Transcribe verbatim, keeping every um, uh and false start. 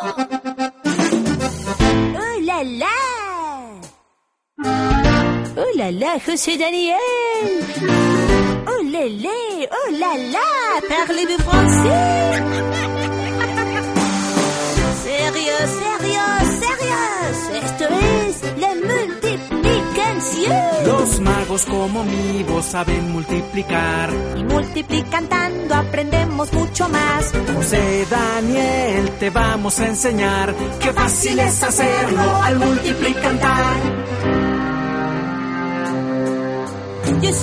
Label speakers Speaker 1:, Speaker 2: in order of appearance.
Speaker 1: ¡Oh, la, la! ¡Oh, la, la, José Daniel! ¡Oh, la, la! ¡Oh, la, la! Parlez-vous français? ¡Sérieux, sérieux, sérieux! Esto es la multiplicación.
Speaker 2: Los magos como mi voz saben multiplicar.
Speaker 1: Y multiplicando aprendemos mucho más.
Speaker 2: José Daniel, te vamos a enseñar qué fácil es hacerlo al multiplicar.